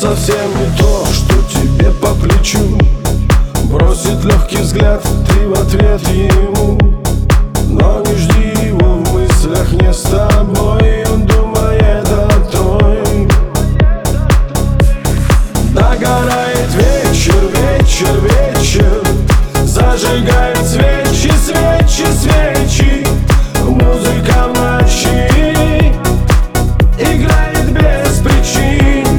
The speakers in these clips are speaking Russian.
совсем не то, что тебе по плечу. Бросит легкий взгляд, ты в ответ ему. Но не жди его в мыслях не с тобой, он думает о той. Догорает вечер, вечер, вечер, зажигают свечи, свечи, свечи. Музыка в ночи играет без причин.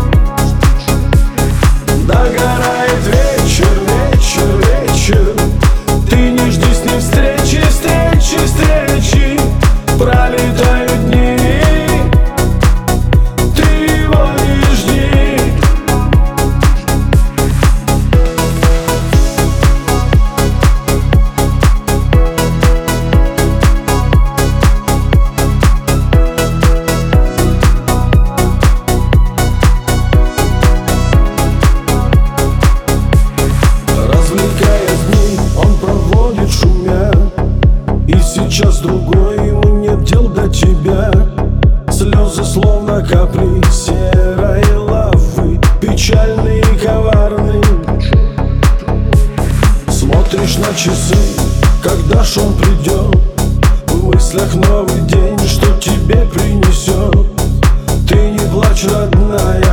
Догорает вечер, вечер, вечер, ты не жди с ним встречи, встречи, встречи. Пролетают дни, ты его не жди. Развлекая дни, он проводит шумя. И сейчас другой, ему нет дел до тебя. Слезы словно капли серой лавы, печальные и коварные. Смотришь на часы, когда ж он придет. В мыслях новый день, что тебе принесет. Ты не плачь, родная,